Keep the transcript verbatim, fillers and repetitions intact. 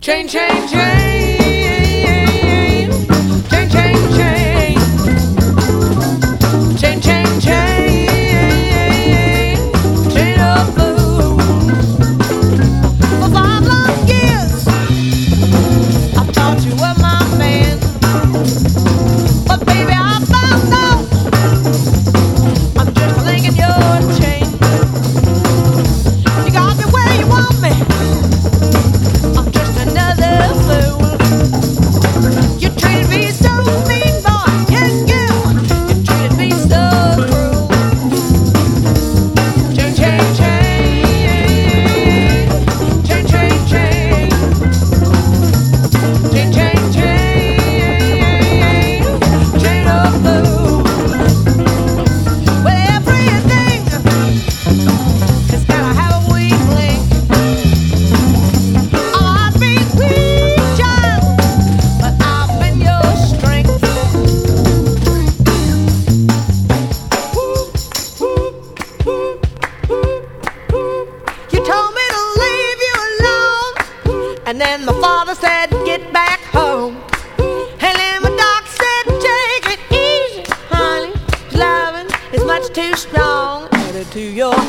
Chain, chain, chain, chain, chain, chain, chain, chain, chain, chain of blue. For five long years, I thought you were my man, but baby, I found out I'm just a link in your chain. You got me where you want me. I'm just another fool. You treated me so mean, boy. Yes, you. You treated me so cruel. Chain, chain, chain, chain, chain, chain, chain, chain, chain, chain of blue. Well, everything has gotta have a weak link. Oh, I've been weak, child, but I've been your strength. You told me to leave you alone, and then my father said, get back home. And then my doc said, take it easy, honey. Loving is much too strong. Added to your